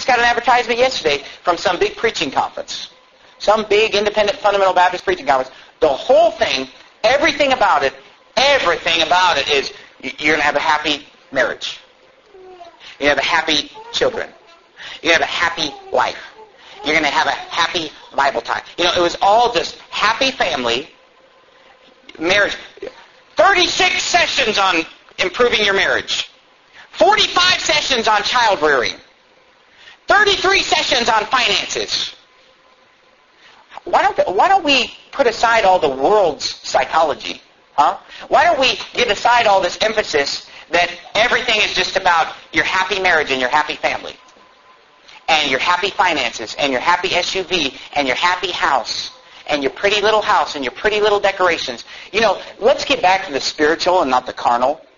just got an advertisement yesterday from some big preaching conference. Some big independent fundamental Baptist preaching conference. The whole thing, everything about it is you're going to have a happy marriage. You're going to have happy children. You're going to have a happy life. You're going to have a happy Bible time. It was all just happy family, marriage. 36 sessions on improving your marriage. 45 sessions on child rearing. 33 sessions on finances. Why don't we put aside all the world's psychology? Huh? Why don't we get aside all this emphasis that everything is just about your happy marriage and your happy family, and your happy finances, and your happy SUV, and your happy house, and your pretty little house, and your pretty little decorations. Let's get back to the spiritual and not the carnal.